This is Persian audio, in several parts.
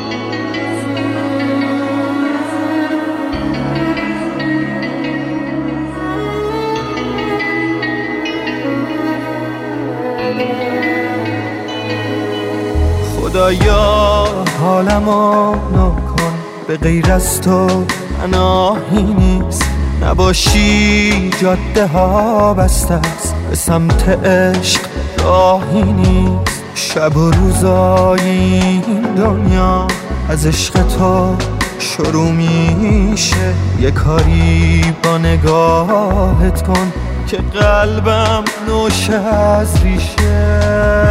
خدایا حالمو نکن، به غیر از تو پناهی نیست. نباشی جاده ها بسته است، به سمت عشق راهی نیست. شب و روزای این دنیا از عشق تو شروع میشه. یه کاری با نگاهت کن که قلبم نوشه از ریشه.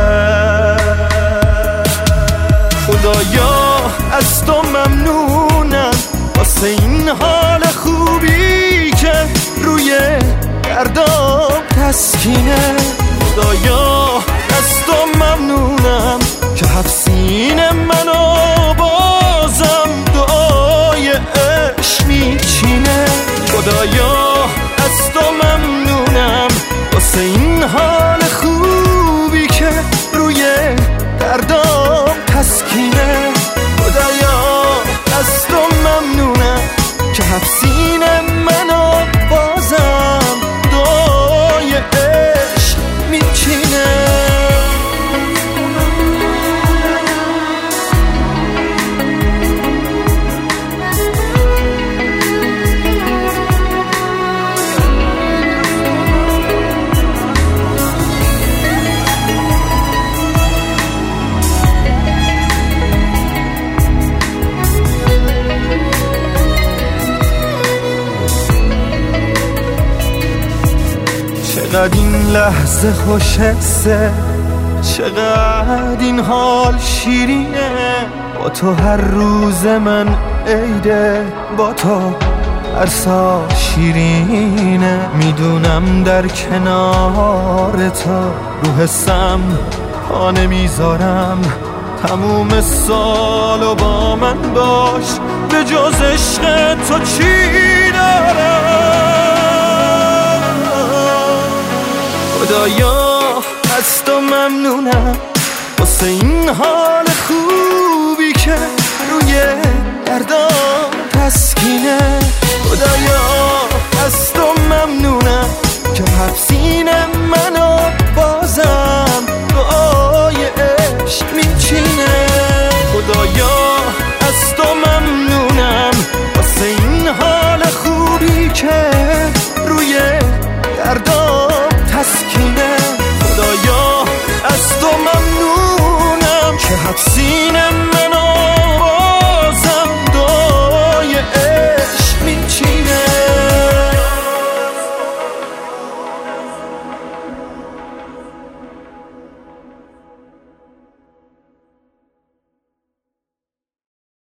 خدایا از تو ممنونم واسه این حال خوبی که روی دردام تسکینه. خدایا از تو ممنونم که حفظین منو بازم دعای عشق میچینه. خدایا از تو ممنونم واسه این حال خوبی که روی دردام تسکینه. خدایا از تو ممنونم که حفظین منو بازم دعای عشق میچینه. چقدر این لحظه خوش حسه، چقدر این حال شیرینه. با تو هر روز من عیده، با تو هر سال شیرینه. میدونم در کنار تو رو حسم پا نمیذارم. تموم سالو با من باش، به جز عشق تو چی دارم. خدایا از تو ممنونم واسه این حال خوبی که روی دردام تسکینه. خدایا از تو ممنونم که حفظین منو بازم دعای عشق میچینه. خدایا از تو ممنونم واسه این حال خوبی که روی دردام تسکینه. خدایا از تو ممنونم که حفظی